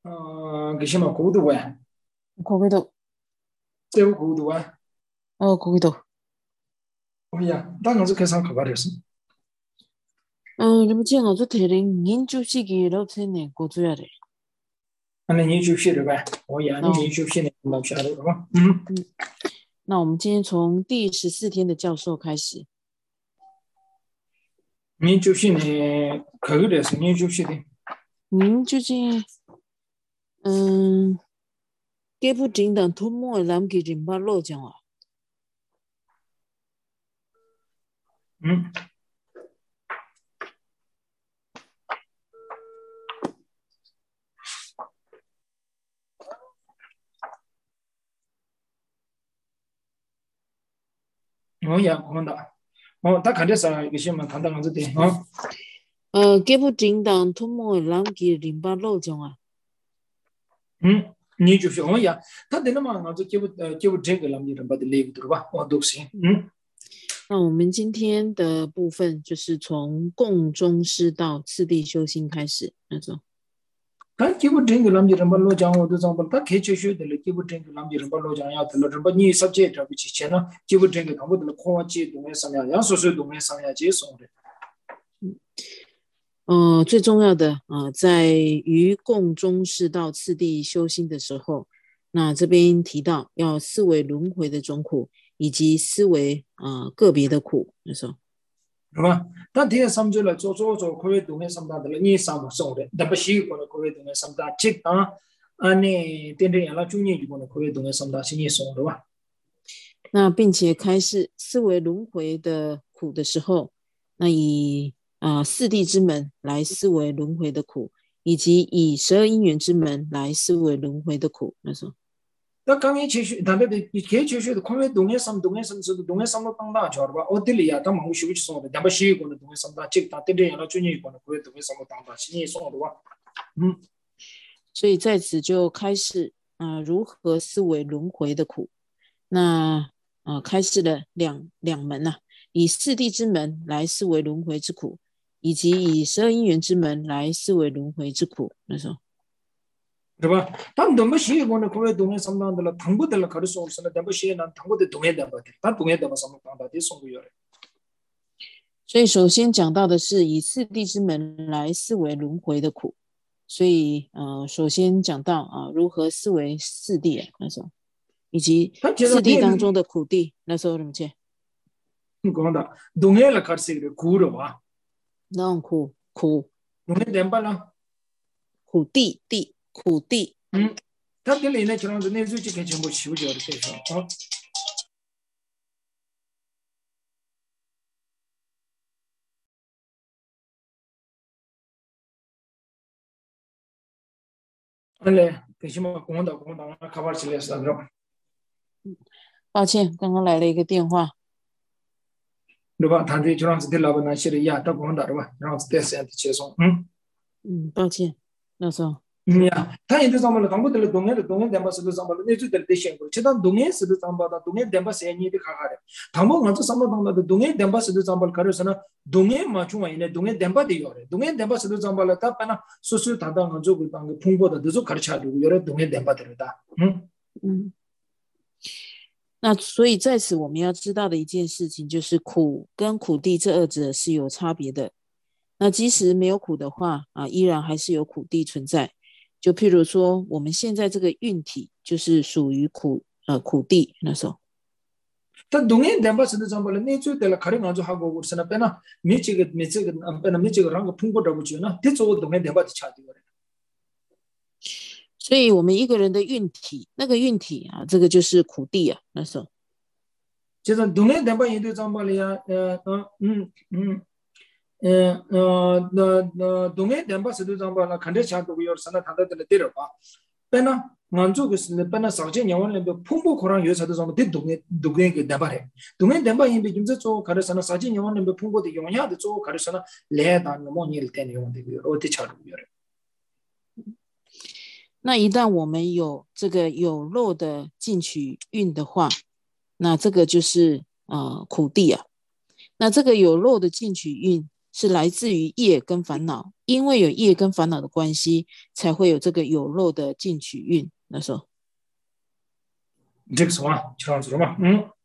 그시마 고도야. 거기도, 제우 고도야. 거기도. 오야, 당연히 계산 가버렸어. 你们见我这铁林，研究这个老天呢，过主要的。 那你就写了呗。我呀，你哦， 就写那老下来了吧？ 嗯，那我们今天从第14天的教授开始。 你就写那口的是你就写的。 您究竟，给不正当土木的人给人把路讲啊？ 嗯。我呀，看到。他看的啥？有些嘛，谈到样子的啊。 给不正当土木的人给人把路讲啊？ 你就说呀，他的那么样子就这个了，你人把的累不对吧？我都行。 那我们今天的部分就是从共中师到次第修心开始那种。 他基本整个南极人把老讲我都讲不，他开学的了，基本整个南极人把老讲要的了，人把你实际这不去钱了，基本整个他们的科技东西上面，杨叔叔东西上面接送的。 最重要的在于共中师到次第修心的时候，那这边提到要思维轮回的种苦，以及思维个别的苦，那时候。 是吧？但第一三就了做可以东西上面的了，你上不上的？但不习惯了可以东西上面，这你点点了就你就可能可以东西上面是你送的吧？ 那并且开始思维轮回的苦的时候，那以四谛之门来思维轮回的苦，以及以12因缘之门来思维轮回的苦，那时候。 那刚一去他那的开学的可以东西上是东西上面当大桥的吧？我这里呀，他忙学去送的，但不习惯了东西上面，这他点点了就你可能可以东西上面当大是你送的吧？ 所以在此就开始如何思维轮回的苦。那开始了两门以四谛之门来思维轮回之苦，以及以12因缘之门来思维轮回之苦。那时候， 是吧？他们不习惯的可以东西上面的了，谈不得了，可是送是了，但不习惯谈不得东西的吧？他东西的吧上面当大的送不了的。 所以首先讲到的是以四谛之门来思维轮回的苦。所以首先讲到如何思维四谛那时候，以及四谛当中的苦谛，那时候怎么讲？ 讲的东西了开始的苦了吧？ 那种苦， 东西点办了？ 苦谛苦谛。 他这里呢，就让那时候就跟全部修掉的对象啊。来，跟什么公道，开发起来是吧？ 抱歉，刚刚来了一个电话。 对吧？他对就让自己老板那写的呀，到公道对吧？让自己这样的接送。 抱歉，那时候。 呀，他现在上班了，他们的东西电把是不上班了，那就得想过，其他东西是不上班的，东西电把谁你的看看的，他们俺这上班当的东西电把是不上班，可是呢，东西嘛，中外呢，东西电把的要的，东西电把是不上班了，他本来说他当俺这个当个通过的，都是开始的，有的东西电把的了的。 那所以在此我们要知道的一件事情就是苦跟苦谛这二者是有差别的。那即使没有苦的话依然还是有苦谛存在。就譬如说我们现在这个运体就是属于苦谛那时候。 但东西电把是不上班了，你就得了，可能俺就好过我是那边呢，没这个让个通过这不去呢，这做东西电把的差的。 所以我们一个人的运体，那个运体这个就是苦谛那时候。 就是东西电把也都上班了呀，那东西电把是都上班了，肯定差多有，是那他的对了吧？本来俺这个是本来少见年万人的碰不可能有啥子上面的东西给电把的，东西电把因为今次做，可能是那少见年万人的碰过的用下的做，可能是那来单那么你的电用的有，我的差多有。 那一旦我们有这个有漏的进取运的话，那这个就是苦谛那这个有漏的进取运是来自于业跟烦恼，因为有业跟烦恼的关系，才会有这个有漏的进取运。那时候， 这个什么，这样子嘛，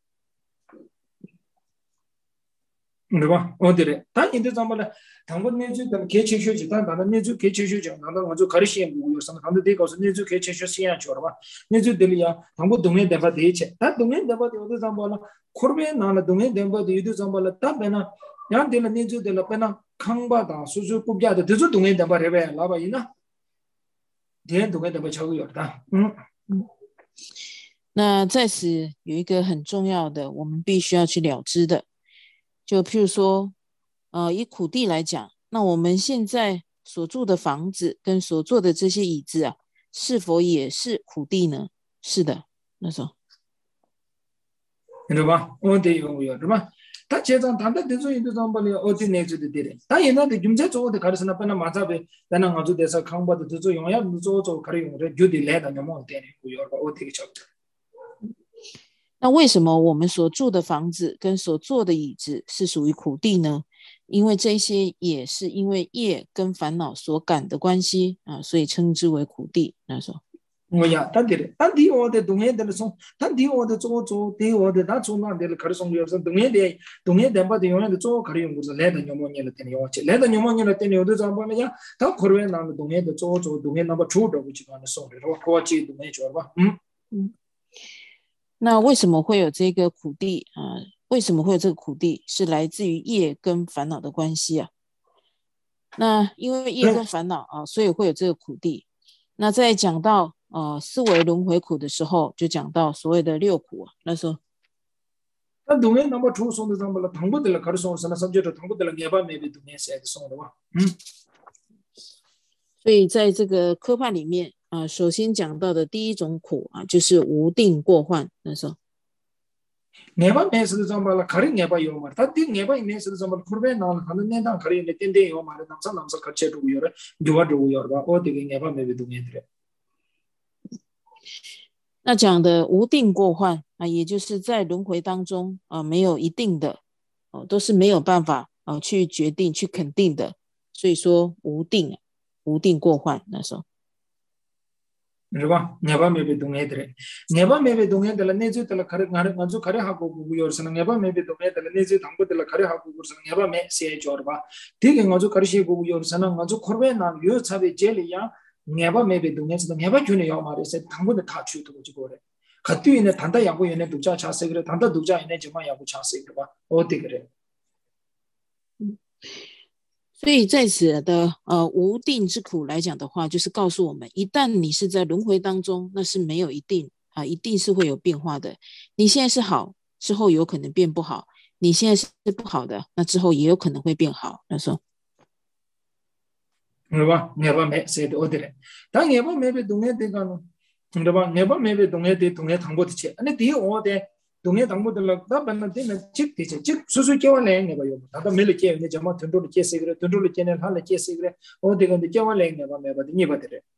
对吧？对的。但现在咱们呢，他们那就等开车学习，但他们那就开车学习，那我就开始先不有什么，他们得告诉你就开车学习去了吧？那就得了呀，他们东面得把得去，但东面得把的有的咱们了，后边拿了东面得把的有的咱们了，大边呢，然得了那就得了边呢，康巴达，所以不变的，都是东面得把这边，老板人呢，连东面得把超过有的， 那在此有一个很重要的，我们必须要去了知的，就譬如说，以苦地来讲，那我们现在所住的房子跟所坐的这些椅子啊，是否也是苦地呢？是的，那时候， 对吧？我得有是吧？他接上谈的这种都上不了，我对那就得的。但现在的现在做的开始呢，本来马上被，但那我就得是康巴的这种用，要做开始用的，就得来的那么点的，我这个晓得。 那为什么我们所住的房子跟所坐的椅子是属于苦地呢？因为这些也是因为业跟烦恼所感的关系啊，所以称之为苦地。那时候， 我呀，但地我的东西的送，但地我的做，地我的那从那的开始送有时东西的把的用的做开始用，不是来的牛毛年了，点用去，来的牛毛年了，点有的怎么么样？他可能那个东西的做，东西那么出着不去把它送的，是吧？过去东西做吧， 那为什么会有这个苦地啊？为什么会有这个苦地？是来自于业跟烦恼的关系啊。那因为业跟烦恼啊，所以会有这个苦地。那在讲到思维轮回苦的时候，就讲到所谓的六苦啊。那时候， 那东西那么出送的怎么了？通过的了，开始送什么？甚至通过的了，也把那边东西写的送的吧， 所以在这个科判里面啊，首先讲到的第一种苦啊，就是无定过患。那时候， 也把没事的怎么了？开始也把有嘛，他第也把没事的怎么了？后边那他们那当开始那点有嘛的，那开始住有了，住有了吧？我这个也把没被东西的。 那讲的无定过患啊，也就是在轮回当中啊，没有一定的都是没有办法去决定、去肯定的。所以说无定，无定过患。那时候， 是吧？也把没被东西的，也把没被东西的了，那就得了，开始俺就开始下过古有时候也把没被东西的了，那就当不得了，开始下过古时候也把没写着了吧？这个俺就开始写过有时候俺就后边那有差别这里呀，也把没被东西的，也把就那要嘛的，是当不得他去多就过来。그때呢，谈到养护员呢，独家查谁个？谈到独家呢，就嘛养护查谁个吧？我这个人。 所以在此的无定之苦来讲的话，就是告诉我们，一旦你是在轮回当中，那是没有一定啊，一定是会有变化的。你现在是好，之后有可能变不好；你现在是不好的，那之后也有可能会变好。那时候， 是吧？也把没谁的我的人，但也把没被东西这个呢，对吧？也把没被东西的东西通过的去，那第一我的。东西当不得了，那本来对面接的去，接所以叫我来那个有，他都没来接，那叫么吞住了接谁个，吞住了接呢，他来接谁个，我这个的叫我来那个没把的，你把的嘞。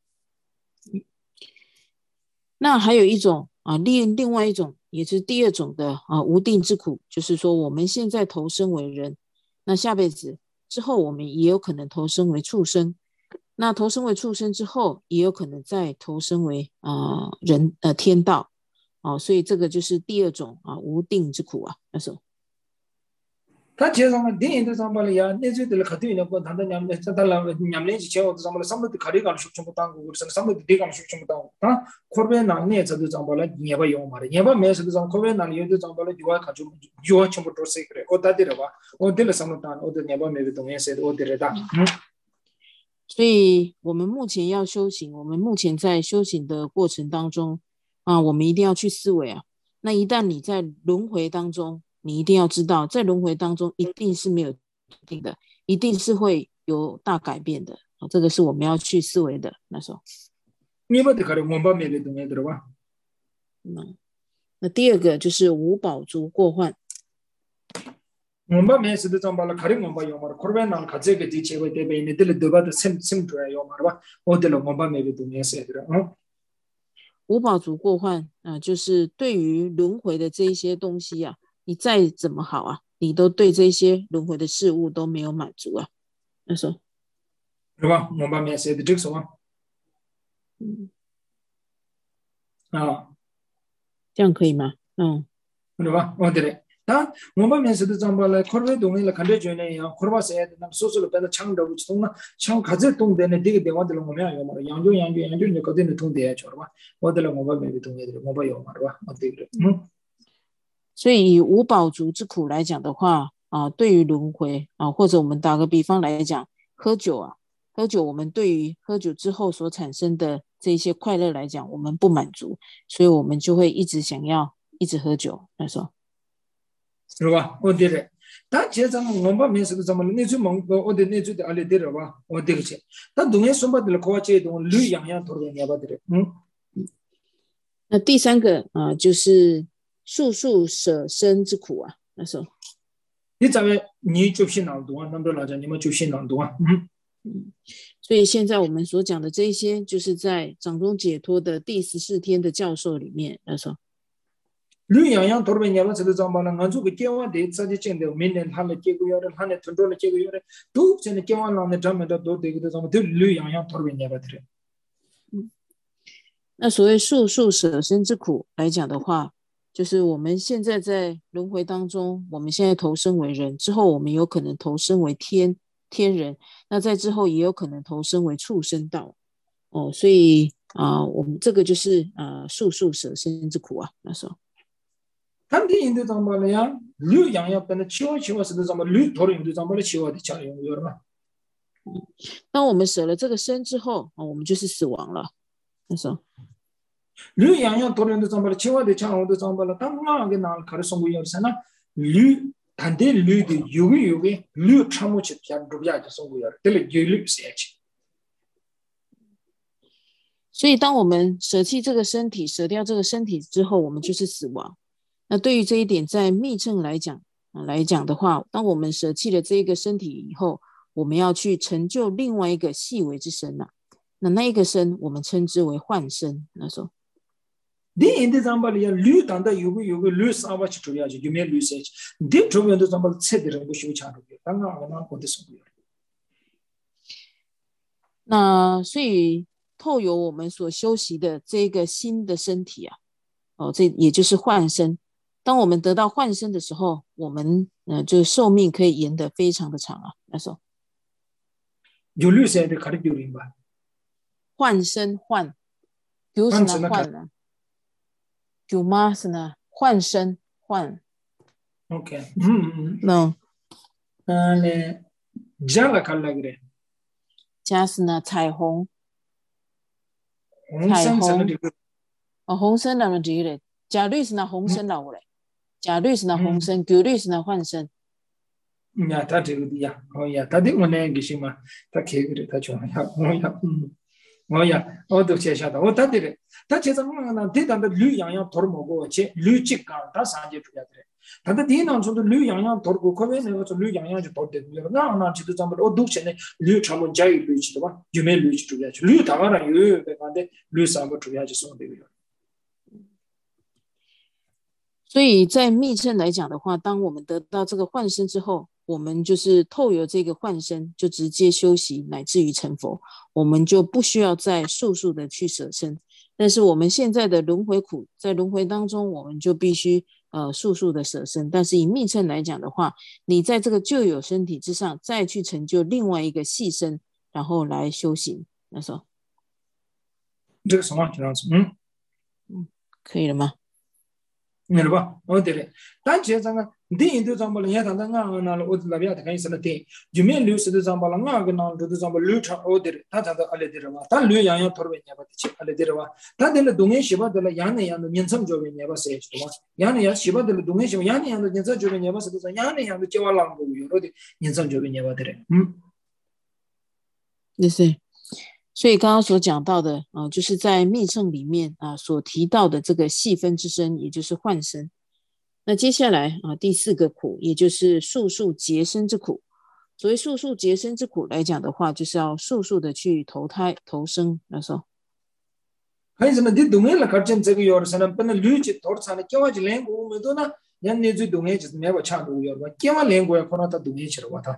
那还有一种啊，另外一种也是第二种的无定之苦，就是说我们现在投生为人，那下辈子之后我们也有可能投生为畜生，那投生为畜生之后，也有可能再投生为人天道。所以这个就是第二种无定之苦啊。那时候， 他介绍嘛，电影都上班了呀，那就得了，可对了，过谈到伢们，这他了伢们去前我都上班了，上班的卡里干出全部当过，是上班的地干出全部当过，啊，后边那年这都上班了，也把用嘛的，也把没事的上，后边那里有的上班了，就要看就要全部都是个，我打的了吧，我得了上班单，我得也把没被东西写的，我得了打， 所以我们目前要修行，我们目前在修行的过程当中我们一定要去思维啊。那一旦你在轮回当中，你一定要知道，在轮回当中一定是没有定的，一定是会有大改变的。这个是我们要去思维的。那时候， 你把的卡里我把没被东西的了吧？ 那第二个就是无宝足过患。 我把没事的上班了，卡里我把用嘛的，后边那卡这个地切为对呗，你得了对吧？的sem出来用嘛的吧？我得了我把没被东西写的了， 无宝足过患就是对于轮回的这一些东西啊，你再怎么好啊， 你都对这些轮回的事物都没有满足啊。那时候， 是吧？我把面写的这个说啊， 这样可以吗？ 是吧？我对的。다 몸바 면서도 잠발에 코르베 동네를 간대 줘네요. 코르바세에 남 소소로 빼다 창도 붙이동나 창 가제 동대네 되게 대화들 오면 요 말이야. 양조 이제 거기는 동대야 줘 봐. 어들 몸바 메비 동네들 몸바 요 말이야. 어때 그래? 所以以五宝足之苦来讲的话对于轮回或者我们打个比方来讲，喝酒我们对于喝酒之后所产生的这些快乐来讲，我们不满足，所以我们就会一直想要一直喝酒。那时候是吧？我对的。다 제장 몸바 면서도 잠발 내주 먹고 어디 내주도 알레 데려 봐. 어디 그치? 다 동네 손바들 거와체 동 류양양 돌게 냐바들. 那第三个就是速速舍身之苦啊。那时候你怎么你就是难度啊？那么老家你们就是难度啊？ 所以现在我们所讲的这些，就是在掌中解脱的第14天的教授里面，那时候。 류양양 돌베 냐바서도 잠발은 아주 그 깨와 대사지 쟁데 민년 한에 깨고 요를 한에 던돌을 깨고 요를 또 전에 깨와라는 잠에도 또 되기도 잠 류양양 돌베 냐바들. 那所谓速速舍身之苦来讲的话，就是我们现在在轮回当中，我们现在投生为人，之后我们有可能投生为天人，那在之后也有可能投生为畜生道所以我们这个就是速速舍身之苦啊。那时候 단디 인도 잠발이야 류양양 때는 치워서도 잠발 류 돌이 인도 잠발에 치워야 되잖아요. 여러분. 当我们舍了这个身之后我们就是死亡了。那时候 류양양 돌이 인도 잠발에 치워야 되잖아요. 인도 잠발에 당나게 날 가르성고 열잖아. 류 단디 류도 요기 류 참고치 잘 루비아지 성고요. 될 류 세치. 所以当我们舍弃这个身体，舍掉这个身体之后，我们就是死亡。那对于这一点，在密乘来讲的话，当我们舍弃了这个身体以后，我们要去成就另外一个细微之身那一个身，我们称之为幻身。那时候， 네 인데 잠발이야 류 단다 요기 류 사바치 줘야지 유메 류 세치. 네 조면도 잠발 세들은 거 쉬고 차로. 당나가 어디서 그래요? 那所以透由我们所修习的这个新的身体这也就是幻身。当我们得到幻身的时候，我们就寿命可以延得非常的长那时候。 요류세에 가르쳐린 바. 幻身幻，就是呢幻呢，就嘛是呢幻身幻。 OK. No. 네. 자라 갈라 그래. 加是呢彩虹。 彩虹。 红身那么这个，假律是呢红身了嘞。假律是呢红身，旧律是呢幻身。 야, 다 되거든요. 야, 다 되고 내 계시면 다 개그래 다 좋아. 야, 어디 제시하다. 다 되래. 다 제정은 대단한 류양양 돌먹고 제 류직가 다 산제 줘야 돼. 다들 뒤는 저도 류양양 돌고 거기는 저 류양양 좀 돌대고요. 나나 지도 잠을 어둑전에 류 참은 자이 류지도 봐. 유메 류지 줘야지. 류 다가라 유 배관데 류 사고 줘야지 손 되고요. 所以在密乘来讲的话，当我们得到这个幻身之后，我们就是透由这个幻身就直接修习乃至于成佛，我们就不需要再速速的去舍身。但是我们现在的轮回苦，在轮回当中我们就必须速速的舍身。但是以密乘来讲的话，你在这个旧有身体之上再去成就另外一个细身，然后来修行。那时候这个什么这样子可以了吗？ 봐. 어디래? 단 제자가 네 인도 잠발 야단가 나를 어디라비아 다 간이스나 때 주메 류스도 잠발 나가 나도 잠발 류차 어디래? 다 자다 알레디라 봐. 단 류양양 토르베냐 봐지 알레디라 봐. 다들 동해 시바들 야네 야는 년성 조베냐 봐 세지도 봐. 야네 야 시바들 동해 시바 야네 야는 년성 조베냐 봐 세도 야네 야는 제발랑 거고 어디 년성 조베냐 봐들래. 对。 所以刚刚所讲到的就是在密乘里面所提到的这个细分之身，也就是幻身。那接下来第4个苦，也就是速速结身之苦。所谓速速结身之苦来讲的话，就是要速速的去投胎投生。那时候， 还是呢，你东面了，看见这个有的时候，本来绿旗多少呢，叫我去练过，没多呢， 년 내주 동해 지 매버 차도 요. 깨만 랭고야 코나다 동해 치러 왔다.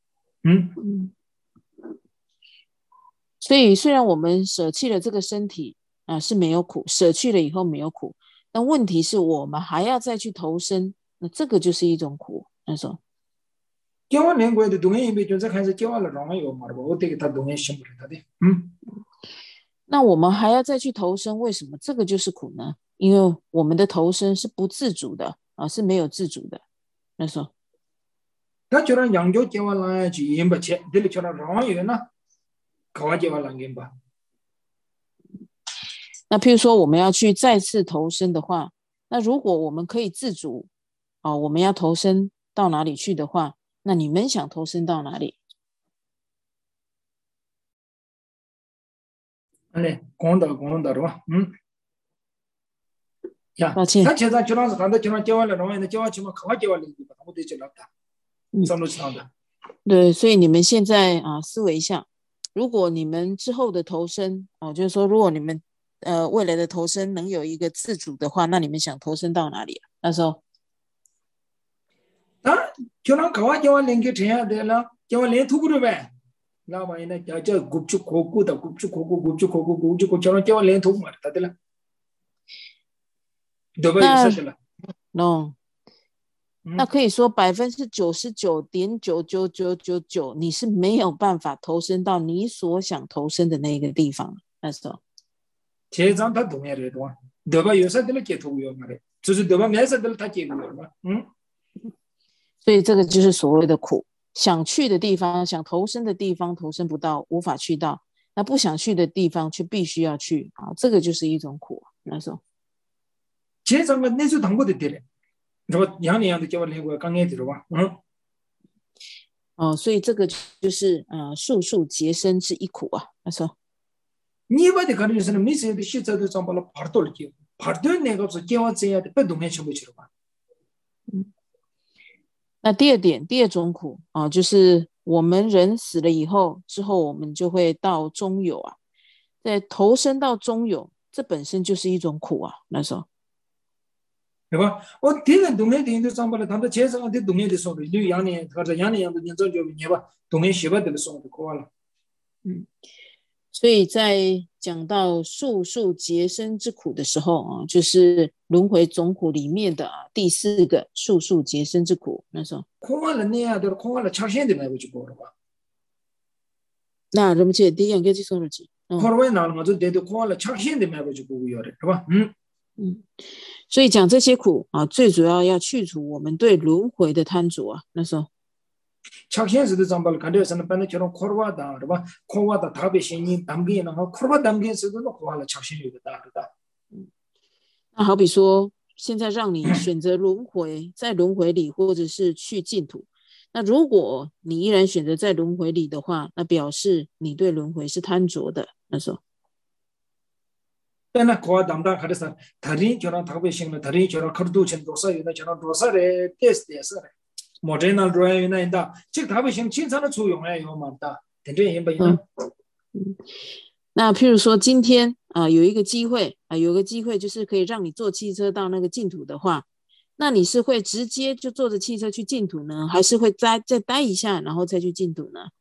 所以虽然我们舍弃了这个身体是没有苦，舍去了以后没有苦，但问题是我们还要再去投生，那这个就是一种苦。那说 깨만 랭고야 동해 임베 존재 칸서 깨와를 랑요 말고 어떻게 다 동해 심부르다 돼. 那我们还要再去投生，为什么这个就是苦呢？因为我们的投生是不自主的是没有自主的。那说 다처럼 양조 깨와라지 임바체 들처럼 랑요나 가와제와랑임바. 那譬如说我们要去再次投生的话，那如果我们可以自主我们要投生到哪里去的话，那你们想投生到哪里？ 네, 공다로. 야, 抱歉。 다 제가 저랑서 간다 저랑 깨와를 랑요나 깨와치면 가와제와링 아무 되지 않다. 对，所以你们现在思维一下，如果你们之后的投生就是说如果你们未来的投生能有一个自主的话，那你们想投生到哪里那时候 저랑 가와제와링 게 돼야 되나? 깨와링 투구를 왜? 나와이나 저 굽축 고구다 굽축 고구 저랑 깨와링 투구 말다 되나? 너가 있었잖아. no 那可以说99.99999%你是没有办法投身到你所想投身的那个地方。那时候， 제장 다 동해를 도. 너가 요사들 깨토고요 말해.就是너가 매사들 다 깨고요 말. 所以这个就是所谓的苦，想去的地方，想投身的地方投身不到，无法去到；那不想去的地方却必须要去这个就是一种苦。那时候， 제장은 내수 당고도 되래. 저 양양도 깨와링고 강에 들어와. 所以这个就是数数结生之一苦那时候。 니바데 가르쳐서는 미세도 시자도 좀발로 바르돌기. 바르돌 내가 없어 깨와져야 돼. 동해 쳐 보지로 봐. 那第二点，第二种苦就是我们人死了以后，之后我们就会到中有在投身到中有，这本身就是一种苦那时候。 对吧？我听人동해 대인도 sambal에 담다 제자한테 동해를 소리 류 양이 가서 양이양도 년전 좀 해봐. 동해 시바들 소리 고알. 所以在讲到数数结生之苦的时候就是轮回总苦里面的第四个数数结生之苦。那时候 고알은 내야들 고알을 착신데 말고 주고 봐. 那人们这第一样给这说了几 고알에 나는 것도 대도 고알을 착신데 말고 주고 요래. 对吧？ 所以讲这些苦最主要要去除我们对轮回的贪着那时候 착신스도 sam발 간데서는 반대처럼 코르와다. 对吧？ 코르와다 답이 신이 담기는 거 코르와 담기에서도 고알을 착신이다. 那好比说现在让你选择轮回，在轮回里或者是去净土，那如果你依然选择在轮回里的话，那表示你对轮回是贪着的那时候。 나 고아 담당 가르쳐 다리 저랑 답이 신는 다리 저랑 커도 chen 도사 유나 저랑 도사래 테스트에서 모델날 드라이브나 인다 즉 답이 신 진짜는 조용해요 맞다 된대 임바이나 那譬如说今天有一个机会有个机会就是可以让你坐汽车到那个净土的话，那你是会直接就坐着汽车去净土呢，还是会再待一下然后再去净土呢？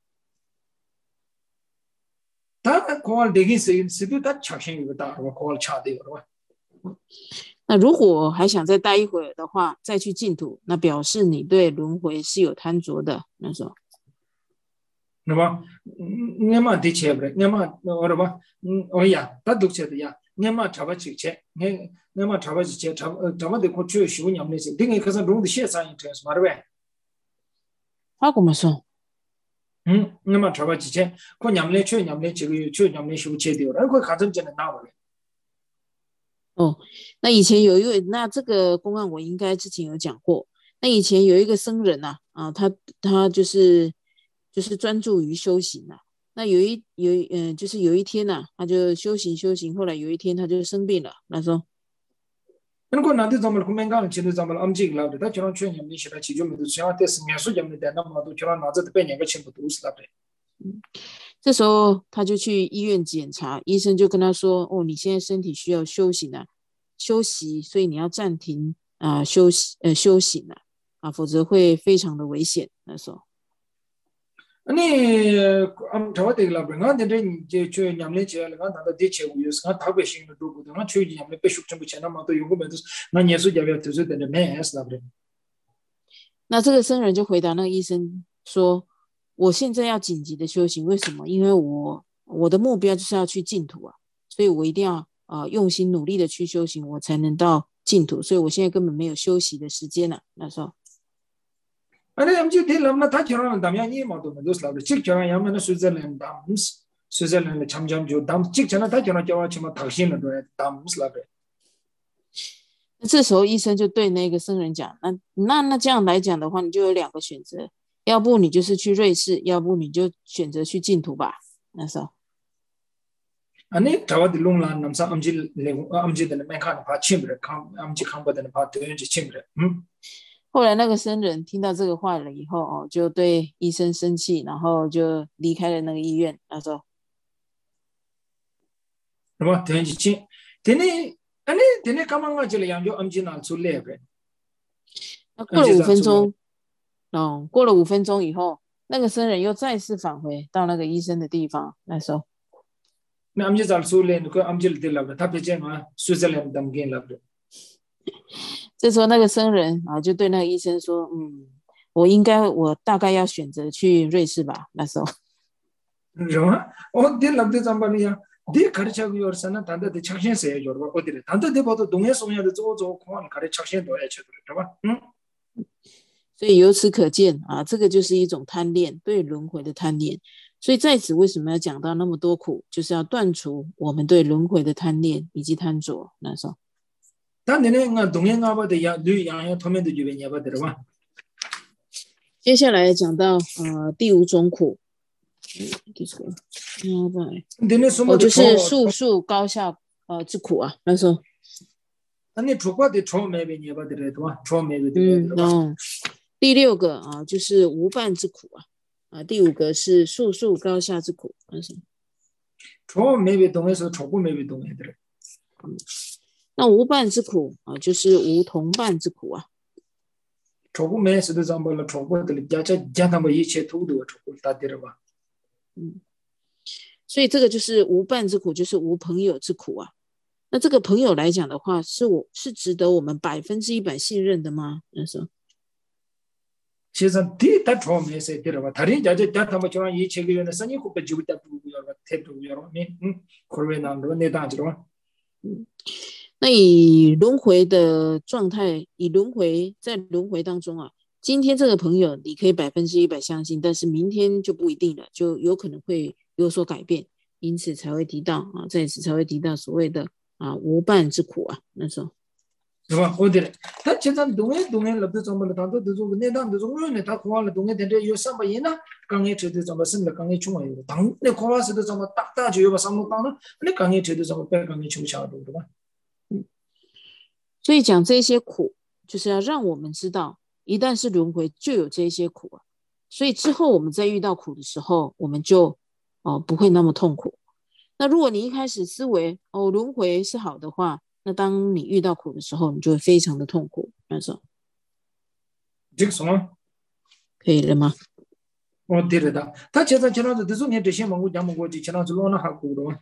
다 고알 되긴 쓰기도 다 착신이다. 고알 차대요. 那如果还想再待一会儿的话，再去净土，那表示你对轮回是有贪着的。那时候， 对吧？你嘛的切不？你嘛我吧？呀，他读切的呀。你嘛查不起切，你嘛查不起切，查不得过去修养那些，另一个是弄的线上一天是嘛的呗？ 他怎么说？ 那么查不起切，过냠래去냠래这个去냠래修切掉，然后看真的拿回来。 那以前有一位，那这个公案我应该之前有讲过。那以前有一个僧人他就是专注于修行那就是有一天他就修行，后来有一天他就生病了。那时候， 그리고 나한테 정말 구매가는 진짜 정말 엄지글라도 다 저런 chuyện 냠니 시다 지좀도 저한테 스며서 냠니 되나 뭐도 저런 나저도 빼내가 친구도 웃으라래. 这时候他就去医院检查，医生就跟他说：“你现在身体需要休息休息，所以你要暂停修行否则会非常的危险。那时候， 아니 저거 되게 내가 근데 이제 저 냠내 제가 내가 나도 대체 우유스가 다 배신 거 두고 내가 저 냠내 배식 좀 붙이나 마도 요거 배도 나 예수 잡여 되서 되는 매스 나버려. 那这个僧人就回答那个医生说：“我现在要紧急的修行，为什么？因为我的目标就是要去净土所以我一定要用心努力的去修行，我才能到净土。所以我现在根本没有休息的时间那时候。” 아니 아무튼 대람나 다 결혼한 다음에 이 모두 도스라고 직 결혼하면 스위저랜드 담스 스위저랜드 참잠조 담 직전에 다 결혼하고 치면 당신은 도 담스라고 这时候医生就对那个僧人讲：“那这样来讲的话，你就有2个选择，要不你就是去瑞士，要不你就选择去净土吧。”那时候， 아니 저와들 롱란 남사 암지들 맨칸 바 침브레 암지 칸바들 바 되는지 침브레 后来那个僧人听到这个话了以后就对医生生气，然后就离开了那个医院。那时候， 뭐 되는지 침 되네 아니 되네 가만가 질 양조 암지나 줄래 그래 那过了5分钟，过了5分钟以后，那个僧人又再次返回到那个医生的地方。那时候， 나 암지 잘 줄래 그 암지를 들라고 다 배제마 스위저랜드 담긴라 그래 这时候那个僧人就对那个医生说：“我大概要选择去瑞士吧。”那时候， 그죠? 들랍데 잠발이야 데 가르쳐고 요르사나 단데 착신세요 요르바 어디래 단데 봐도 동해 소녀도 저저 공안 가르쳐신도 해쳐도 그래 所以由此可见这个就是一种贪恋，对轮回的贪恋。所以在此为什么要讲到那么多苦，就是要断除我们对轮回的贪恋以及贪着。那时候， 단내가 동행가 봐도 야 류양야 토면도 주변이야 봐들어봐 接下来讲到第5种苦，就是速速高下之苦那时候。 아니 주과대 초매변이야 봐들어봐 초매변 第6个就是无伴之苦第5个是速速高下之苦。那时候 초매변 동에서 초구매변 동에들 那无伴之苦就是无同伴之苦 초구매에서도 잠발로 초구들 자자 뭐 이체 도도 초구 다 들어봐 所以这个就是无伴之苦，就是无朋友之苦那这个朋友来讲的话，是值得我们100%信任的吗？那时候， 세상 뒤다 초매에서 들어봐 다른 자자 자타 뭐 저런 이 책에는 선이 고배 주다 부고요 태도요 코르베 남도 내다지로 那以轮回的状态，在轮回当中今天这个朋友你可以100%相信，但是明天就不一定了，就有可能会有所改变，因此才会提到在此才会提到所谓的无伴之苦那时候。 是吧？我的，他现在东岸了，都怎么了？他都那当都中原的，他光了东岸，但是有什么人呢？刚一车的怎么生的？刚一穷啊，有当那恐怕是的怎么大就有把什么当呢？那刚一车的怎么白刚一穷下对吧？ 所以讲这些苦，就是要让我们知道，一旦是轮回，就有这些苦所以之后我们在遇到苦的时候，我们就不会那么痛苦。那如果你一开始思维轮回是好的话，那当你遇到苦的时候，你就会非常的痛苦。那时候， 这个什么？ 可以了吗？ 我对的，他现在的这种这些蒙古讲蒙古就现在是乱了还苦的嘛。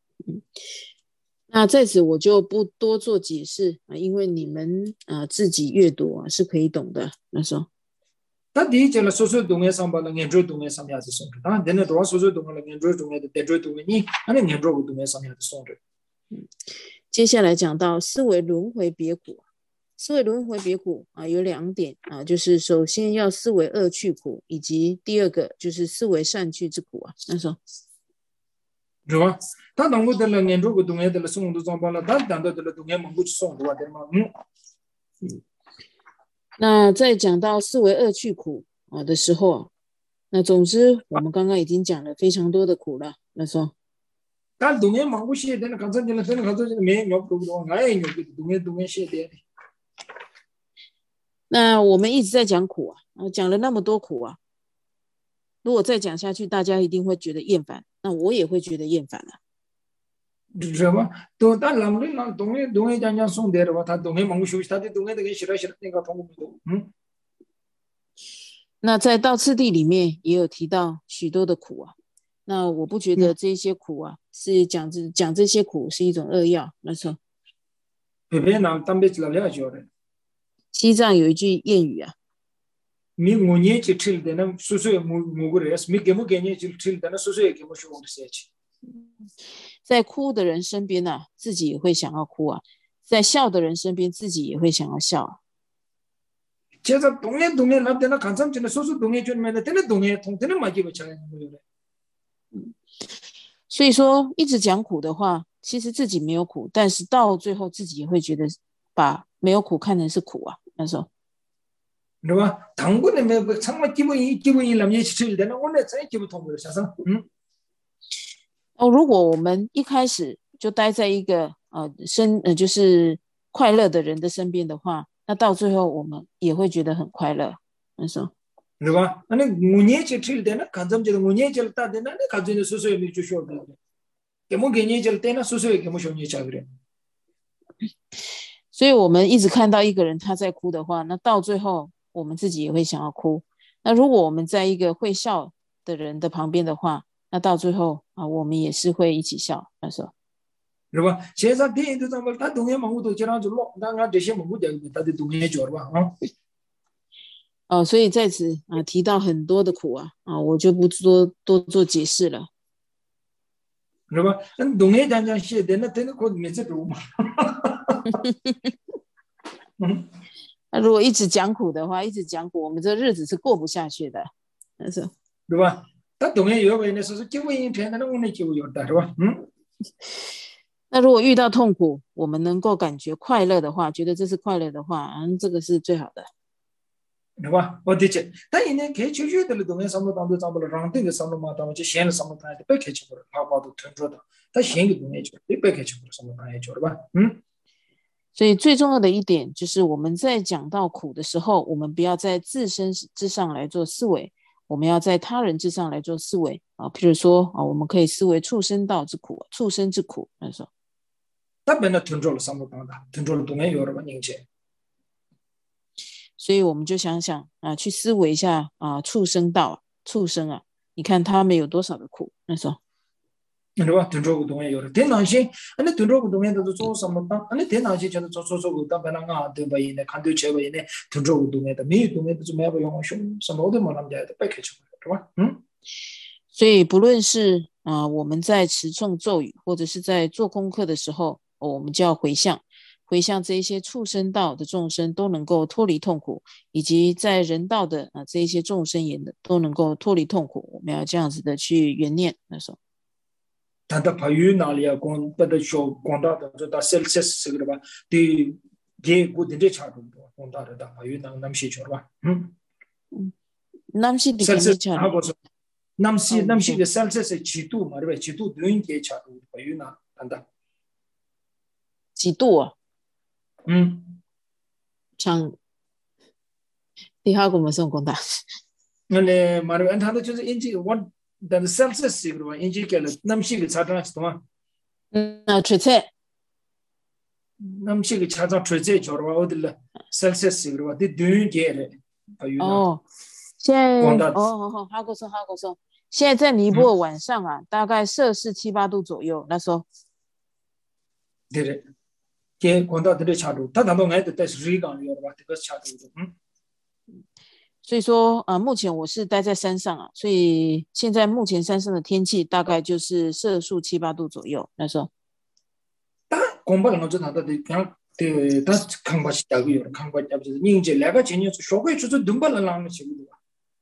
那在此我就不多做解释因为你们自己阅读是可以懂的。那时候， 他第一节了，所东西上把那研究东西上面是送的，当然，等到多少所东西了，研究东西的，研究东西你，那研究东西上面是送的。 接下来讲到思维轮回别苦，思维轮回别苦有2点就是首先要思维恶趣苦，以及第2个就是思维善趣之苦那时候， 是吧？他当我的了研究个东西的了送都上把了，他当到的了东西蒙古去送的话，对吗？ 那在讲到思维恶趣苦的时候那总之我们刚刚已经讲了非常多的苦了。那时候。 但东西蒙古写的那刚才讲了，真的刚才没有不多，俺也有个东西写的。 那我们一直在讲苦讲了那么多苦如果再讲下去，大家一定会觉得厌烦，那我也会觉得厌烦是吧？都但咱们那东西讲送的话，他东西忙休息，他的东西那个写那个通过那在道次第里面也有提到许多的苦啊。那我不觉得这些苦啊是讲这些苦是一种恶药。那时候，西藏有一句谚语啊， mi ngonye chi thil de na susu mugures mi gemu genye chi thil de na susu gemu shu de sechi 在哭的人身边啊，自己也会想要哭啊；在笑的人身边，自己也会想要笑啊。 제가 동네 납대나 간sam진의 소수 동네 주면은 되는 동네 통되는 맞기 버차는 거예요. 所以说，一直讲苦的话，其实自己没有苦，但是到最后自己也会觉得把没有苦看成是苦啊。那时候， 对吧？당근에 뭐 정말 기분이 남녀 지칠 때는 오늘 제 기분 통보를 해서 如果我们一开始就待在一个就是快乐的人的身边的话，那到最后我们也会觉得很快乐。那时候， 对吧？아니 문예 지칠 때는 간sam진 문예 질 때는 가지는 소수의 미주 쇼도 개모 개념 질 때는 소수의 개모 쇼니 차그래. 所以我们一直看到一个人他在哭的话，那到最后我们自己也会想要哭。那如果我们在一个会笑的人的旁边的话，那到最后啊，我们也是会一起笑。那时候， 对吧？现在电影都咱们他东西忙不都经常就弄，那这些忙不的，他的东西做吧所以在此啊提到很多的苦啊，我就不多做解释了。 是吧？那东西讲写的那真的可没这种嘛。 那如果一直讲苦的话，一直讲苦，我们这日子是过不下去的。那是， 对吧？他东西有为呢，是结婚一天，那我们就有的是吧？ 那如果遇到痛苦，我们能够感觉快乐的话，觉得这是快乐的话，这个是最好的。 对吧？我的确，但因为开球学的东西，什么当中咱们让这个什么嘛，咱们就闲了什么东西，别开球了，好好都听说的，他闲个东西就别开球了，什么东西就是吧？ 所以最重要的一点就是我们在讲到苦的时候，我们不要在自身之上来做思维，我们要在他人之上来做思维啊。譬如说啊，我们可以思维畜生道之苦，畜生之苦。那时候， 他本来听说了什么东西，听说了东西有什么影响？ 所以我们就想想啊，去思维一下啊，畜生道，畜生啊，你看他们有多少的苦。那时候， 对吧？听说过东西有的，电脑些，那听说过东西都是做什么当？那电脑些就是做过当，本来啊，对吧？呢，看对车吧？呢，听说过东西的，没有东西都是没有用什么都没那么的，别开球了，对吧？ 所以不论是我们在持诵咒语，或者是在做功课的时候，我们就要回向这一些畜生道的众生都能够脱离痛苦，以及在人道的这一些众生也都能够脱离痛苦。我们要这样子的去缘念。那时候， 他的朋友哪里啊？光把他说光大的，就他celsius这个吧，对，给古典的差不多，光大的他朋友那么些球吧？ 南西的给你讲， 好过说，南西个 celsius 7度嘛，对吧？7度对应给差不多，朋友那等等几度啊？像第二个我们送公大， 那呢，马上他的就是引起我，但是 celsius 这个吧，引起给了南西个差长是多吗？ 吹菜， 南西个差长吹菜叫的话，我的了 celsius 这个吧，对对应给了朋友那。 现在好过说。现在在尼泊尔晚上啊，大概摄氏7、8度左右。那时候， 对的，给光大的差度，他当中爱的在水缸里的吧，这个差度所以说目前我是待在山上啊，所以现在目前山上的天气大概就是摄氏7、8度左右。那时候， 但光把人家他的对，他看不起这个有，看不起就是人家那个今年社会就是dun把人拉了起来的。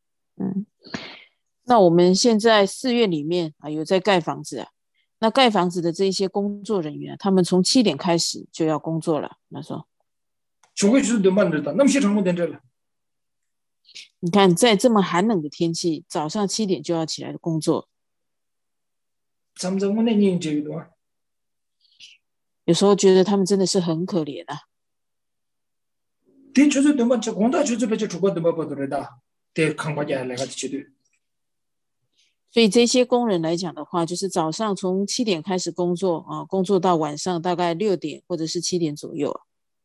那我们现在4月里面有在盖房子啊。那盖房子的这一些工作人员，他们从7点开始就要工作了。那时候， 社会就是dun把人的，那么些成本在这了。 你看，在这么寒冷的天气，早上7点就要起来工作。 咱们我那人这个有时候觉得他们真的是很可怜啊。 对，就是dun把这光大就是被这出国dun把不得了的，对，看不见那个去的。 所以这些工人来讲的话，就是早上从7点开始工作啊，工作到晚上大概6点或者是7点左右啊。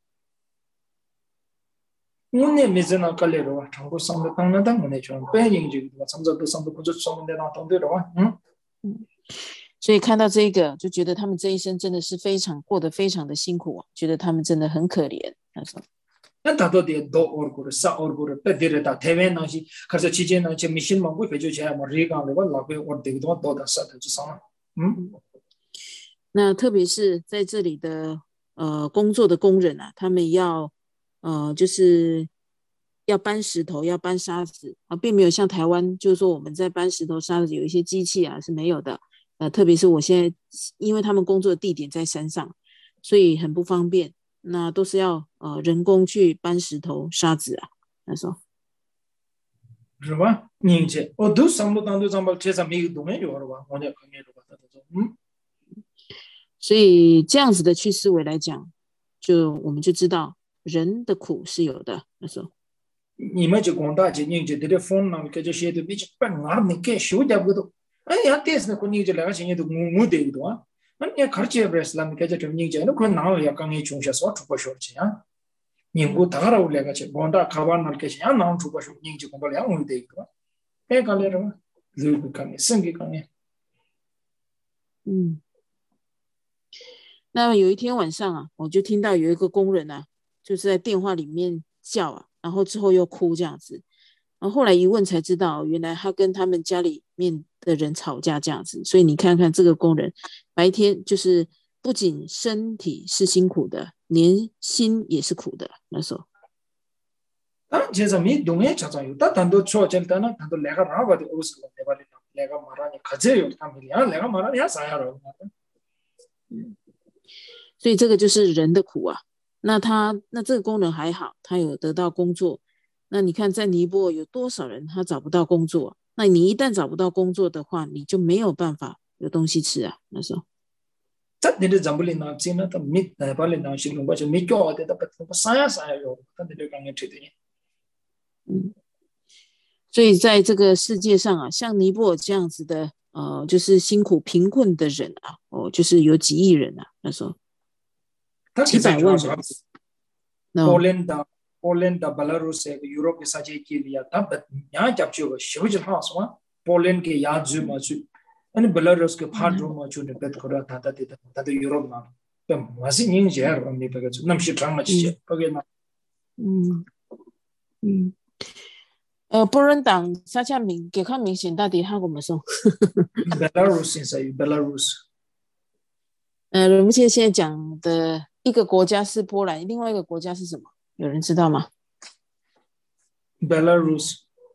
오늘 미즈나 칼레로와 정보 상도 당나다 문에 좀 배행지도 참자도 상도 고조 상인데 나 동대로와 所以看到这个，就觉得他们这一生真的是过得非常的辛苦啊，觉得他们真的很可怜。他说。 나도데 도 얼굴을 사 얼굴을 빼들다 대회나시 그래서 지제나 제 미신 먹고 배주 제가 뭐 리강으로 라고 어디도 도다 사도 주상 那特别是在这里的工作的工人啊，他们要就是要搬石头，要搬沙子啊，并没有像台湾，就是说我们在搬石头沙子有一些机器啊是没有的。特别是我现在因为他们工作的地点在山上，所以很不方便。 那都是要人工去搬石头、沙子啊，他说， 是吧？您这我都上不当都上不，这上没有东西有了吧？我那可没有吧？ 所以这样子的去思维来讲，我们就知道人的苦是有的。他说， 你们就讲大姐，您这这风浪，这些都比起办哪你给修掉不都？哎呀，但是呢，你这两个钱都我得多啊。 아니 가르쳐 버렸으면 그저 좀 얘기하는 그 나와 약간 이 중셔서 주고셔지야. 님고 다가라 올려가 지 본다 가반할 것이야. 나온 주고셔 얘기 공부를 하면 돼 있고. 배 갈래로 늘 강에 생기 강에. 那有一天晚上啊，我就听到有一个工人啊，就是在电话里面叫啊，然后之后又哭这样子。然后后来一问才知道，原来他跟他们家里面的人吵架这样子。所以你看看这个工人，白天就是不仅身体是辛苦的，连心也是苦的。那时候， 제가 미 동에 찾아요. 단도 초절다나 단도 내가 나와도 오스로 내발이 내가 말하니 가져요. 담이야 내가 말하니 사야로. 所以这个就是人的苦啊。那这个工人还好，他有得到工作。 那你看，在尼泊尔有多少人他找不到工作？那你一旦找不到工作的话，你就没有办法有东西吃啊。那时候， 在你的zambuli na cina ta mit na bali na shilung ba mi kyo de ta pat saya yo ta de gang che de 所以在这个世界上啊，像尼泊尔这样子的就是辛苦贫困的人啊，就是有几亿人啊。那时候，几百万人。 Poland Belarus से Europe के साथ के लिए तब यहाँ जब जो shows house हुआ पोलैंड के याद जो मौजूद यानी बेलारूस के फाड़ जो मौजूद ने बेट करा था तो यूरोप ना तो वैसे नहीं जहर हमने पकड़ चुका नमस्ते ट्रांग अच्छी पकड़ ना 波人党沙恰明给看明显到底他怎么说 ？Belarus 是 Belarus。 我们现在讲的一个国家是波兰，另外一个国家是什么？ 有人知道吗 ？Belarus.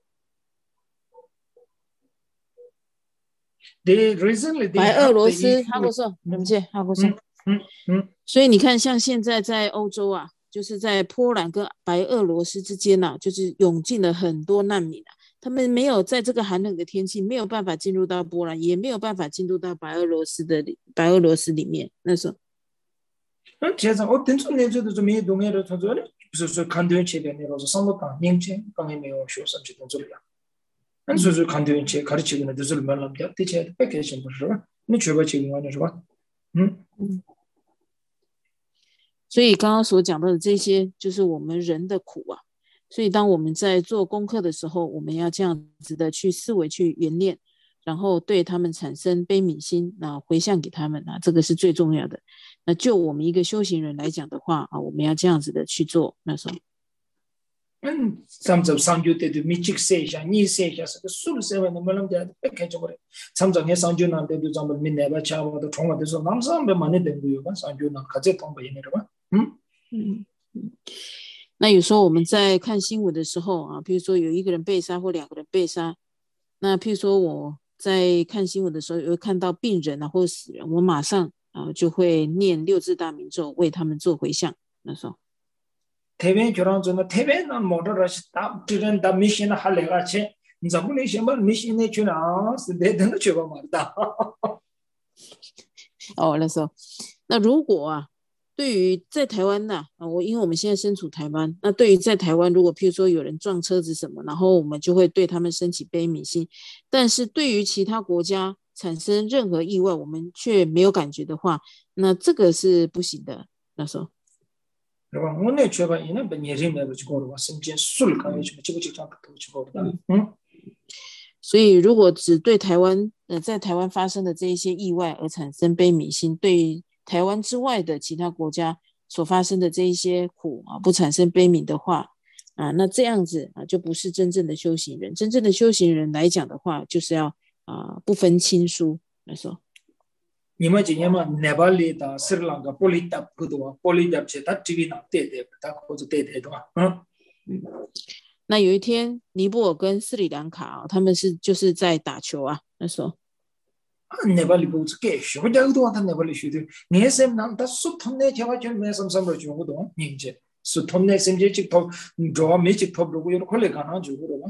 They recently 白俄罗斯，他跟我说，对不起，他跟我说，所以你看，像现在在欧洲啊，就是在波兰跟白俄罗斯之间啊，就是涌进了很多难民啊。他们没有在这个寒冷的天气，没有办法进入到波兰，也没有办法进入到白俄罗斯里面。那时候， 제가 어떤 내주도 좀 이 동해를 통해서 그래서 간도인체 되네로서 상도당 님체 강에 매우 쇼선 지던 소리야. 안 소소 간도인체 가르치는 데들 말람자 대체 패키지 뭐죠? 니 줘봐 지금 완전 좋아. 所以刚刚所讲到的这些，就是我们人的苦啊。所以当我们在做功课的时候，我们要这样子的去思维、去原谅，然后对他们产生悲悯心，那回向给他们啊，这个是最重要的。那就我们一个修行人来讲的话啊，我们要这样子的去做。那时候， samsam sanju te du michik seja ni seja so sul seven no malam de pekaj gore samsam ne sanju na de du jambal min ne ba cha ba to thong de so namsam be mane de gu yo ba sanju na khaje thong ba yin de ba 那有时候我们在看新闻的时候啊，譬如说有一个人被杀或2个人被杀，那譬如说我在看新闻的时候，有看到病人啊或者死人，我马上就会念6字大明咒为他们做回向。那时候。 태변 결혼 전에 태변은 모더라시 다 드는 다 미션 할 같이 자문이 시험을 미션에 주나 내는 줘봐 말다. 那时候，那如果啊， 对于在台湾呐，因为我们现在身处台湾，那对于在台湾，如果譬如说有人撞车子什么，然后我们就会对他们升起悲悯心，但是对于其他国家产生任何意外，我们却没有感觉的话，那这个是不行的。那时候， 对吧？我那确吧，因为本年人没不去过的话，身边数了看有什么，这个就讲不去过的， 所以如果只对台湾，在台湾发生的这一些意外而产生悲悯心，对于台湾之外的其他国家所发生的这一些苦啊，不产生悲悯的话啊，那这样子啊，就不是真正的修行人。真正的修行人来讲的话，就是要不分亲疏来说。 你们今年嘛，内巴里的、斯里兰卡、波利达不多，波利达这他这边那对对，他或者对对的吧， 那有一天，尼泊尔跟斯里兰卡他们就是在打球啊，那时候。 内巴里不是给学的多，他内巴里学的，你什么他苏通那条就没什么什么就不懂，你这苏通那什么就头，主要没就头如果有可能干啥就不懂。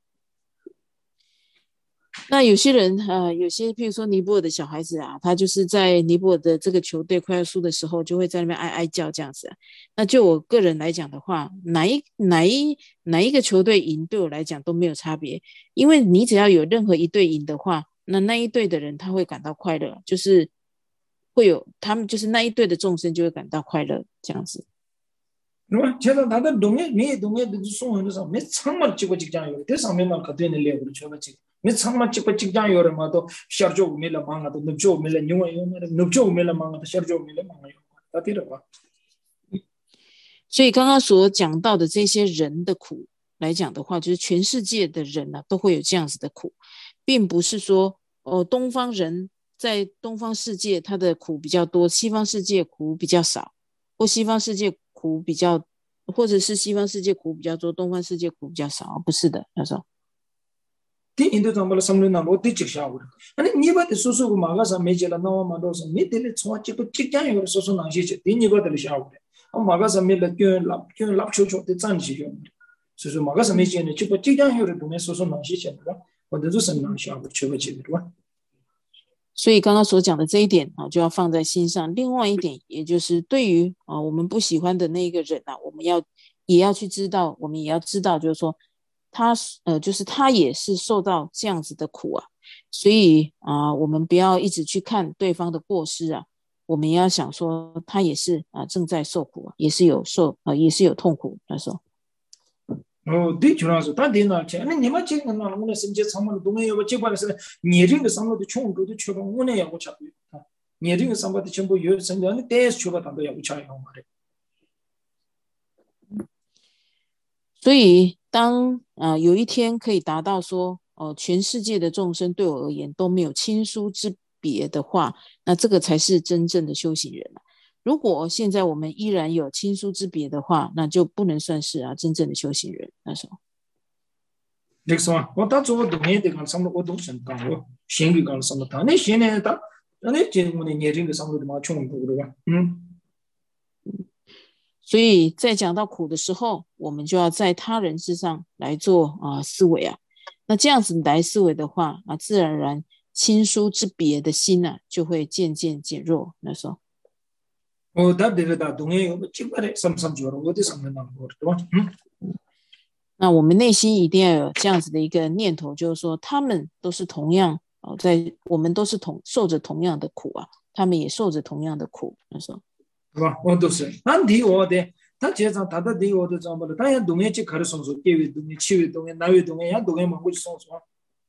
那有些人有些譬如说尼泊尔的小孩子啊，他就是在尼泊尔的这个球队快要输的时候，就会在那边哀哀叫这样子。那就我个人来讲的话，哪一个球队赢，对我来讲都没有差别，因为你只要有任何一队赢的话，那一队的人他会感到快乐，就是会有他们就是那一队的众生就会感到快乐这样子。 是吧？现在他的동해的送很多上，没长嘛几个직장 요， 这上面嘛可对你聊的全部几，没长嘛几个직장 요的嘛都小就没了忙啊，都就没了，因为就没了忙啊，小就没了忙啊，他对的吧？ 所以刚刚所讲到的这些人的苦来讲的话，就是全世界的人都会有这样子的苦，并不是说东方人在东方世界他的苦比较多，西方世界苦比较少，或西方世界苦比较，或者是西方世界苦比较多，东方世界苦比较少，不是的，那时候。 第印度上面的上面那我对接下我的，你把的叔叔个马个上没接了，那我马多少没得了，从这个직장有的叔叔哪些去，你把的下我的，我马个上面的叫拉球球的站起去，所以说马个上面接呢，这个직장有的东西叔叔哪些去的吧，我的就是哪下我去不去的吧？ 所以刚刚所讲的这一点就要放在心上。另外一点，也就是对于我们不喜欢的那一个人我们也要去知道，我们也要知道，就是说就是他也是受到这样子的苦啊。所以我们不要一直去看对方的过失啊，我们也要想说他也是正在受苦也是有也是有痛苦那时候。 对，就是他电脑前，那你们这个那我们甚至上面的东西要结果的是，年龄的上面的全部都缺了，我呢也不差不多，年龄的上面的全部有，甚至你带缺了，他都也不差一样嘛的。 所以当有一天可以达到说全世界的众生对我而言都没有亲疏之别的话，那这个才是真正的修行人如果现在我们依然有亲疏之别的话，那就不能算是真正的修行人那时候。 那个什么，我当初我东西的讲什么，我都想讲我心里讲什么他，那现在他那节目的年龄的上面的嘛，全部的吧， 所以在讲到苦的时候，我们就要在他人之上来做思维那这样子来思维的话自然而然亲疏之别的心就会渐渐减弱那时候。 他这个大东西有几个的，什么叫我的上面那个对吧？ 那我们内心一定要有这样子的一个念头，就是说他们都是同样我们都是受着同样的苦他们也受着同样的苦那时候。 对吧？我都是，俺弟我的，他经常他的弟我都知道了，但也东西就开始送说，几位东西、七位东西、哪位东西，俺东西嘛我就送说。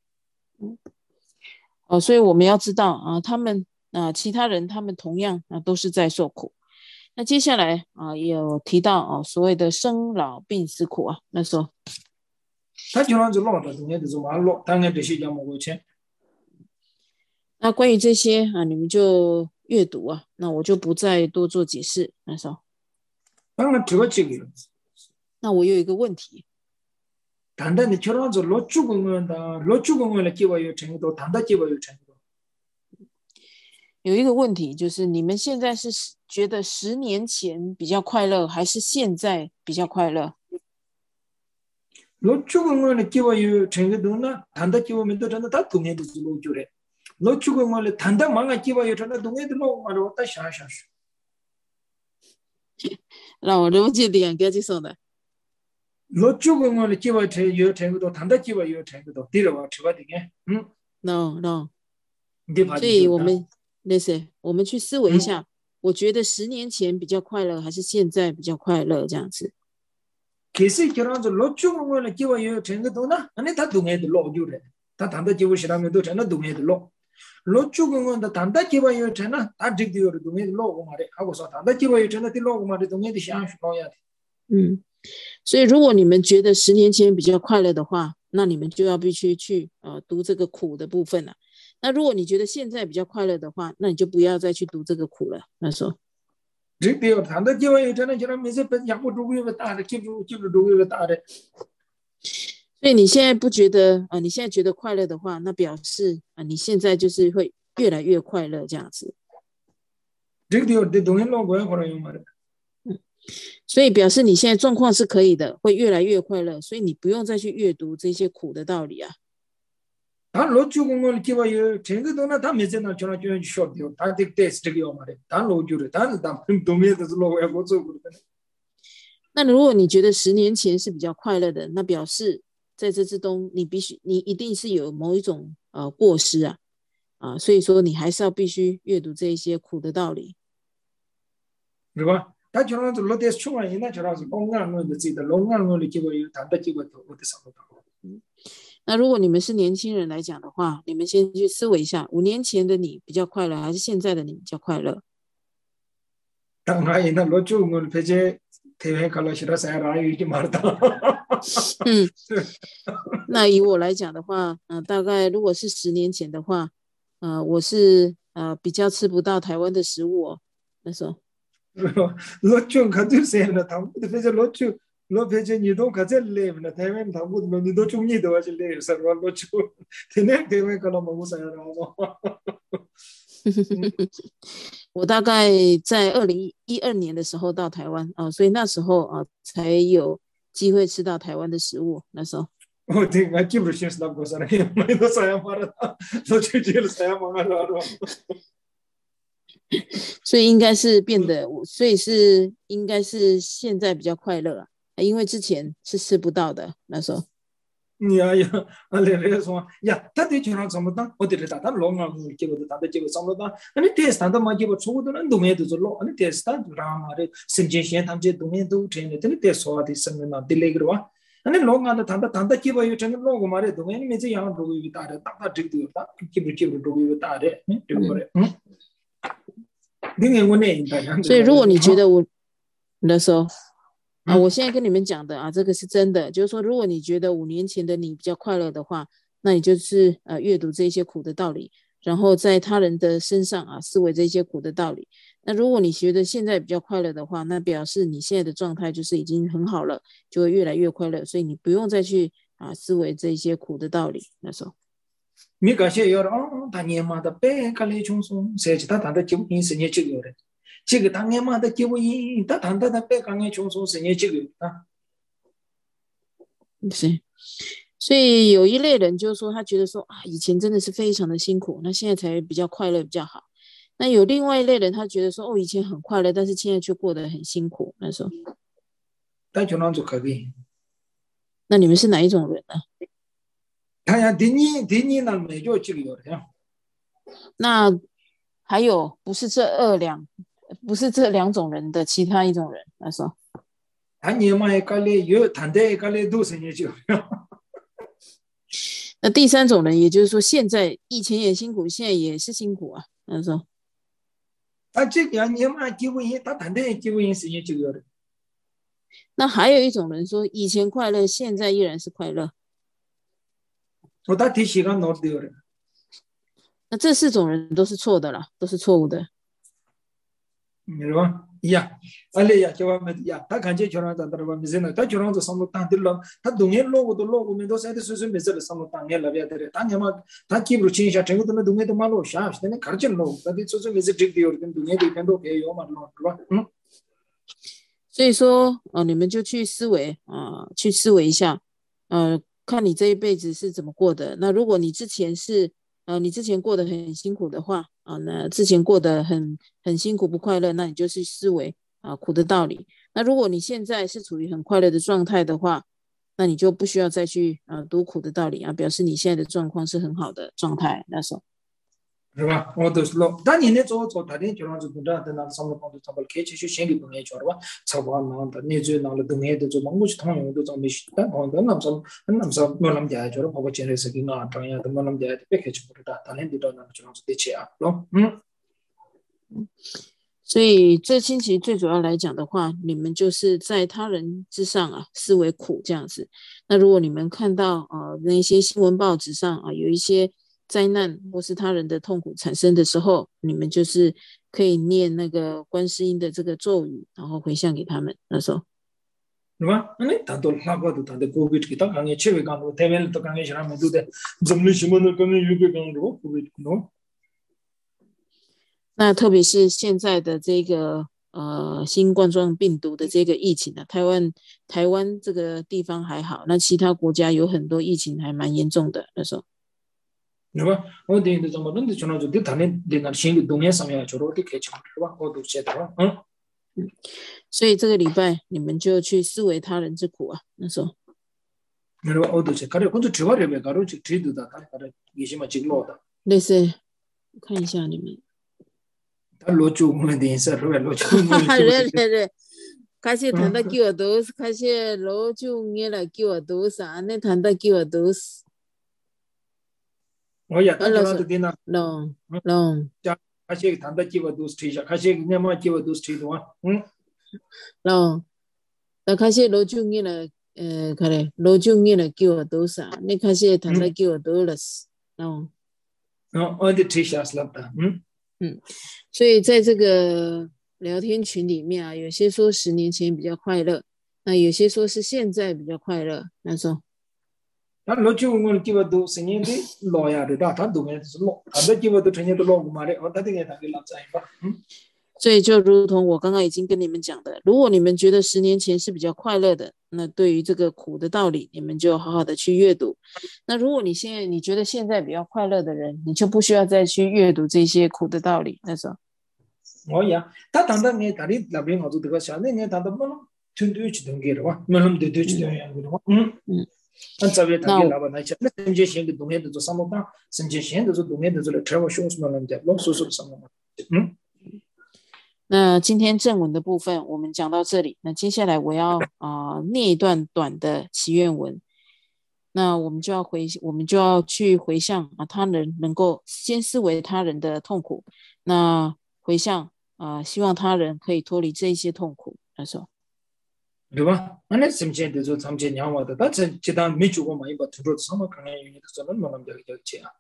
所以我们要知道他们其他人他们同样都是在受苦。那接下来也有提到所谓的生老病死苦那时候。 他经常就老的东西就是完了，当然这些讲我钱。 那关于这些你们就阅读那我就不再多做解释那时候。 当然这个这个。 那我有一个问题。 단단히 결혼해서 로주공원에 기와요程度 단단 기와요程度有一个问题就是你们现在是觉得10年前比较快乐还是现在比较快乐？ 로주공원에 기와요程度나 단단 기와면도 저는 다 동해도 로주래 로주공원에 단단 망아 기와요 저는 동해도 말로 왔다 샤샤 让我了解点，给接受的。 로 죽은 걸 기와 제 요 ten도 단다 기와 요 ten도 뒤로 치와 되게 No no， 이게 바지 所以我 좋다 们那是我们去思维一下，我觉得10年前比较快乐，还是现在比较快乐这样子。 계속 결혼해서 로 죽은 걸 기와 요 ten도나 아니 다 동해도 로 주래 다 단다 기와 시라면도 전에 동해도 로 죽은 건 단다 기와 요 전에 다 직디요 동해도 로 말에 하고서 단다 기와 요 전에 로 말에 동해도 샹 쇼야 돼 所以如果你们觉得10年前比较快乐的话，那你们就要必须去读这个苦的部分了。那如果你觉得现在比较快乐的话，那你就不要再去读这个苦了。那时候， 직디요 단다 기와 요 전에 저런 면서 약고 두고 따라 기부 두고 따라 所以你现在不觉得你现在觉得快乐的话，那表示你现在就是会越来越快乐这样子。 직디요 대 동해 로 거야 그래요 말이야 所以表示你现在状况是可以的，会越来越快乐，所以你不用再去阅读这些苦的道理啊。 단 로주군 걸 기와요 쟁도나 다 메세나 전화 좀 쇼디요 다 테스트기요 말이야 단 로주를 단 동해에서 로야 고소 그러네 那如果你觉得10年前是比较快乐的，那表示在这之中你一定是有某一种过失啊，所以说你还是要必须阅读这一些苦的道理。 对吧 다 저런도 로데스 충만이나 저라서 공간을 넣지다 롱간을 기와요 단다 기와도 어디서 못 那如果你们是年轻人来讲的话，你们先去思维一下，5年前的你比较快乐，还是现在的你比较快乐？ 당하이나 로주군 배제 대회 갈라시라서 라이기 말다 那以我来讲的话，大概如果是10年前的话，我是比较吃不到台湾的食物那时候。 로주 가두세나 당부도 배제 로주 로 배제 니도 가젤레나 대회 당부도 니도 중니도 하실래 서로 로주 대내 대회 갈라 먹고 살아라고 我大概在2012年的时候到台湾所以那时候才有机会吃到台湾的食物。那时候 어디 집으로 신스나 고사라 많이도 사야 말았다 로주 제일 사야 망하러 所以应该是变得，所以是应该是现在比较快乐因为之前是吃不到的那时候。 야야 알레레소 야 다들 저랑 전부다 어디를 다다 롱을 기고도 다들 기고 전부다 아니 테스트한테 맞기고 초고도는 동해도 절로 아니 테스트 드라마를 심진신 탐제 동해도 트레이닝 되는 테스트와디 선면나 딜레그와 아니 롱한테 단다 기고 요 저는 롱고 말에 동해는 이제 양 도고 있다 다다 직도다 기브 도고 있다 네 그래 所以如果你觉得我那时候我现在跟你们讲的这个是真的，就是说如果你觉得5年前的你比较快乐的话，那你就是阅读这些苦的道理，然后在他人的身上思维这些苦的道理。那如果你觉得现在比较快乐的话，那表示你现在的状态就是已经很好了，就会越来越快乐，所以你不用再去思维这些苦的道理。那时候 미가시 여러 당에마다 빼갈래 총송 세지다 단다 지금 인생에 지거래 지금 당에마다 기분이 다 단다 빼강에 총송 생에 지거다 是，所以有一类人就是说他觉得说以前真的是非常的辛苦，那现在才比较快乐比较好。那有另外一类人他觉得说以前很快乐，但是现在却过得很辛苦。那时候 다 전환도 가기 那你们是哪一种人呢？ 다야 디니 날 매죠 지거래 那还有不是这两种人的其他一种人。那时候 당에마에 갈래 요 단대에 갈래도 생에 지거래 那第三种人，也就是说现在以前也辛苦，现在也是辛苦那时候 아직 양에마 기분이 다 단대에 기분이 생에 지거래 那还有一种人说以前快乐，现在依然是快乐。 보다 뒤 시간 놓대요 那这4种人都是错的啦，都是错误的。 여러분 야 알레야 저와면 야다 간제 전화다 들어봐 미세나 다 전화도 삼로 땅들로 다 동해 로고도 로고면도 세대 수수 메시를 삼로 땅에 라비아 되래 땅에마 다 기브로 친샤 정도는 동해도 말로 샤스네 가르친 로 다디 수수 메시 직디어 된 동해도 편도 해요 말로 그봐 所以说你们就去思维一下看你这一辈子是怎么过的。那如果你之前过得很辛苦的话那之前过得很辛苦不快乐，那你就去思维苦的道理。那如果你现在是处于很快乐的状态的话，那你就不需要再去读苦的道理表示你现在的状况是很好的状态。那时候是吧？我都是老，但你那做他的就让就不知道在那上面放的上面开始去先给东西做了吧，差不多那的，你就拿了东西的就忙过去通用都做没事，但我的那么没那么点做了，包括现在是给我这样的没那么点别开始不知道，但你知道那就让是得钱咯， 所以这星期最主要来讲的话，你们就是在他人之上视为苦这样子。那如果你们看到那些新闻报纸上有一些灾难或是他人的痛苦产生的时候，你们就是可以念那个观世音的这个咒语，然后回向给他们。那时候， 是吧？那谈到那个都谈到 COVID 给他刚才7月刚到台湾都刚开始他们都在怎么什么的刚才预备刚到 COVID 喏。 那特别是现在的这个新冠状病毒的这个疫情台湾这个地方还好，那其他国家有很多疫情还蛮严重的那时候。 是吧？我等于怎么弄的？就那就对他们在那新的东西上面就罗的开枪是吧？我都写的了， 所以这个礼拜你们就去思维他人之苦那时候。 是吧？我都写，看着工作之外的呗，看着去知道的，看着也是蛮紧罗的。 类似，看一下你们。 他罗就我们的是吧？罗就我们对，开始谈到叫我都是开始罗就你来叫我都是那谈到叫我都是。 我也谈到了的那， ja， 开始谈到叫我都是推下，开始你们叫我都是推的啊， 那开始罗就你来看嘞，罗就你来叫我都是那开始谈到叫我都了是， 我的推下是了的， 所以在这个聊天群里面有些说10年前比较快乐，那有些说是现在比较快乐，那时候。 那罗就我们叫我都10年的老呀的，他东西是老，他的叫我都成年都老过嘛的，他这个他给老在吧， 所以就如同我刚刚已经跟你们讲的，如果你们觉得10年前是比较快乐的，那对于这个苦的道理，你们就好好的去阅读。那如果你觉得现在比较快乐的人，你就不需要再去阅读这些苦的道理。那时候， 他当当你他的那边我就这个想，那你谈到么了，团队去同给的话，么了团队去同样的话，那这边他给老板来讲，那甚至现在东西都做什么办？甚至现在做东西都做了travel show什么了的，老叔叔什么嘛， 那今天正文的部分我们讲到这里，那接下来我要念一段短的祈愿文。那我们就要去回向他人能够先思维他人的痛苦，那回向希望他人可以脱离这一些痛苦。那时候， 对吧？那甚至都做参见娘娃的，但是这当没做过嘛，一把土著什么可能有的做那么那么叫钱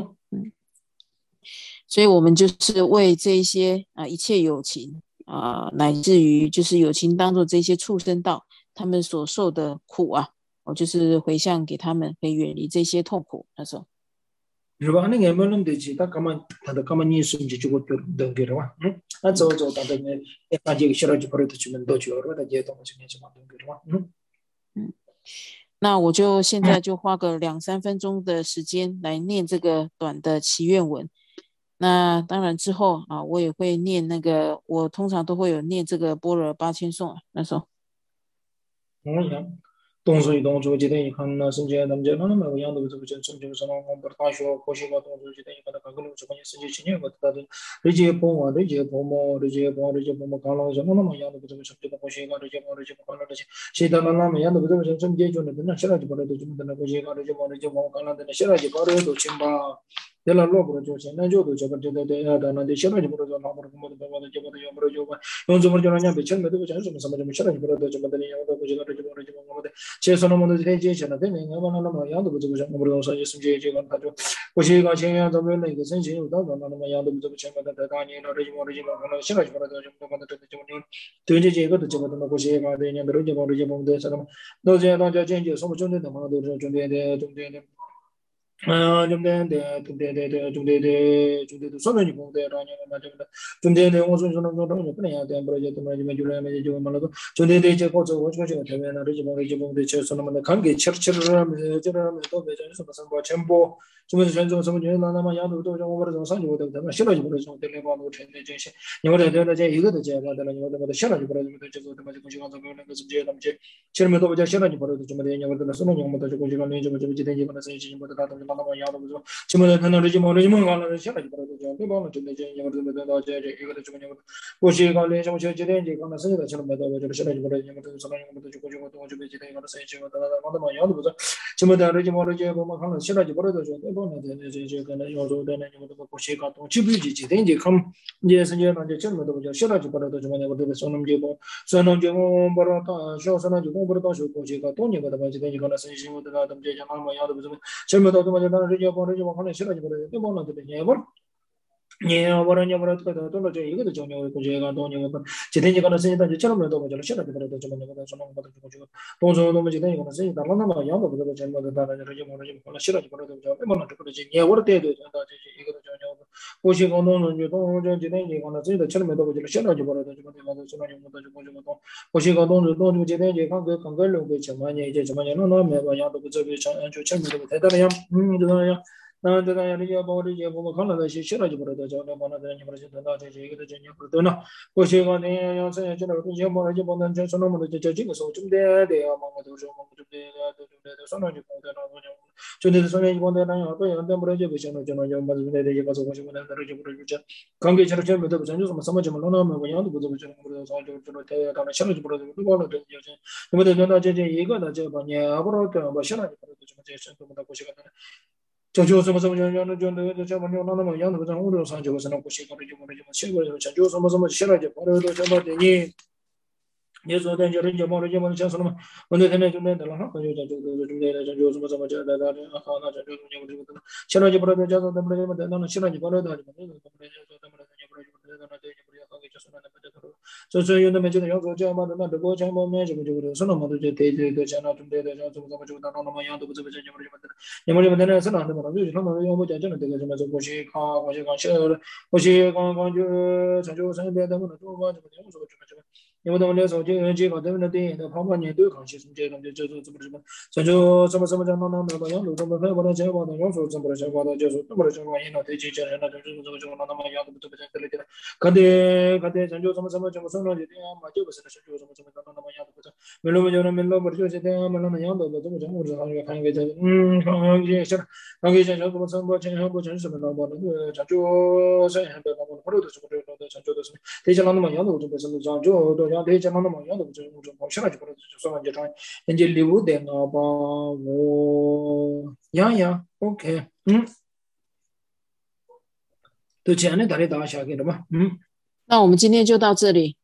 所以我们就是为这一些一切有情乃至于就是有情当做这些畜生道他们所受的苦我就是回向给他们，可以远离这些痛苦。那时候， 是吧？那个么弄的起，他干嘛你甚至就个等给的话，那走他的那把这个小孩就跑到去门多去了，他这东西什么等给的话， 那我就现在就花个2-3分钟的时间来念这个短的祈愿文。那当然之后我也会念那个，我通常都会有念这个般若8千颂那时候。 动作与动作阶段一看那甚至咱们这那么个样子，这个就甚至什么我们大学或许个动作阶段一看那个什么甚至青年个他的这些波嘛，这些波嘛，看了什么那么样子，这个甚至或许个这些看了这些，现在那么样子，这个甚至就那现在就把这就那或许个这些看了的，现在就把这都清吧。这老不着就现在就都这个那的现在就不着老不着么的把这就把用不着就把用怎么就那样被钱没得不钱什么什么就现在就不着就把这样的不知道这就我们的接受了我们的这些钱了，对面我们那么样都不这个我们说也是这个他就不是个钱呀，咱们那个申请有到那么样都不这个钱嘛，他大年了这就可能现在就把这就把这就对这个都这个那不是个对年的这我们的什么都这大家见就什么中间的嘛都是中间的。 좀 되는데 소변이 공대 라냐 맞아 좀 되는데 무슨 저는 그냥 돼 버려 좀 말이 줄에 매지 좀 말도 좀 되는데 이제 거저 거저 되면 알지 뭐 이제 뭐 대체 선은 관계 처처럼 저러면 또 배전에서 무슨 뭐 전부 좀 전좀 좀 나나만 야도도 좀 버려 좀 산지 못 되면 싫어지 버려 좀 되게 봐도 되는데 이제 이거를 되는 이제 이거도 제가 받는 이거도 뭐 싫어지 버려 좀 되게 좀 시간 좀 그런 거 이제 남제 처음에도 이제 싫어지 버려도 좀 되게 이거도 쓰는 용도도 좀 시간 내지 뭐 이제 되게 거는 이제 뭐 다들 나나만 야도 지금은 하나 리지모 가는 시간이 벌어도 좀 배우는 좀 이제 이거를 더 이제 이거를 좀 이거 고시 관련 좀 제대로 이제 가는 생각처럼 매도 저 시간이 벌어도 좀 사람이 좀 주고 좀 이제 이거를 세지 뭐 다다 뭐도 야도 보자 지금은 리지모 이제 뭐 하는 시간이 벌어도 좀 배우는 이제 가는 요소 되는 이것도 고시 같은 지부지 이제 감 이제 선생님 이제 처음에도 보자 시간이 벌어도 좀 이거 손님 제고 손님 제고 벌어도 쇼선은 제고 벌어도 쇼 고시가 돈이 받아 가지고 이제 가는 선생님 뭐 다다 이제 뭐 야도 보자 처음에도 좀 이제 나는 리지모 하는 시간이 벌어도 좀 뭐는 되게 예, 뭐라냐 뭐라 또 저 이것도 정말 그 제가 돈이 뭐 제대로 가는 생이다 저처럼 해도 뭐 저런 그래도 좀 내가 좀 것도 주고 돈도 너무 제대로 가는 생이다 만나면 양도 그래도 좀 다른 저기 뭐지 몰라 싫어지 버려도 저 얼마나 그러지 예 월 때도 저 이것도 전혀 고시 거는 저 제대로 가는 생이다 처럼 해도 저 싫어지 버려도 좀 내가 좀 것도 주고 고시 거는 돈 제대로 관계를 그 정말 이제 정말 너무 양도 그 저기 저 처음 해도 대단해요 대단해요 나한테가 야리야 버리지 뭐 가나다 싫어지 버려도 저 내가 되는 버리지 나 저 이거 전혀 그러더나 고시가 내 영상에 저는 그 뭐라지 보는 저 손으로 저 지금서 좀 돼야 뭐도 좀 돼야 좀 손으로 보다나 그냥 저는 손에 보다나 하고 연대 버리지 비셔는 저는 좀 맞는 데 되게 가서 고시 보는 데를 버리지 관계 저렇게 해도 전혀 좀 સમਝ 못 나면 뭐 양도 보도 좀 그래서 저 돼야 가는 싫어지 버려도 그거는 좀 이제 근데 내가 이제 이거 나 저 뭐냐 앞으로 뭐 싫어지 버려도 좀 이제 좀 고시가 저조서서서는 저는 저만 요나는 양도 좀 우려 산조서는 고시 거리 좀 뭐지 뭐 실거를 저조서서서 싫어지 버려도 좀 되니 예서 된 저런 저 뭐지 뭐 저서는 근데 되네 좀 내가 한 가지 좀 내가 저조서서 저 내가 하나 저 좀 좀 싫어지 버려도 저도 좀 나는 싫어지 버려도 하지 저저 요는 매주 요 저저 아마도 나 그거 좀 뭐면 좀 저는 뭐도 저 대대도 잖아 좀 대대 저 좀 나는 뭐 양도 좀 여머리 만드는 선은 안 되면 요즘 한번 요 뭐지 저는 되게 좀 고시 고시 저 자주 생각되다 보면 또 맞아 좀 여보다 원래서 이제 가되는 데 방법이 강시 문제 저도 좀 자주什么장 나나 뭐 양도 좀 해보라 제가 봐도 요소 좀 버려 제가 봐도 저도 좀 버려 제가 이나 되지 저나 좀 나나 뭐 양도 좀 버려 근데 자주 좀 손으로 이제 맞죠 벌써 자주 나나 뭐 양도 mello yo no mello por yo se te mello me llamo de todo yo no sé qué que que yo que yo como son bo chen bo chen se me no bo cha jo se han de no por eso por eso cha jo de de cha no ma yo no就是cha jo do ya de cha no ma yo no就我现在就por eso就说就讲人家留的那吧我呀呀 OK 都讲的大家大下给了嘛那我们今天就到这里。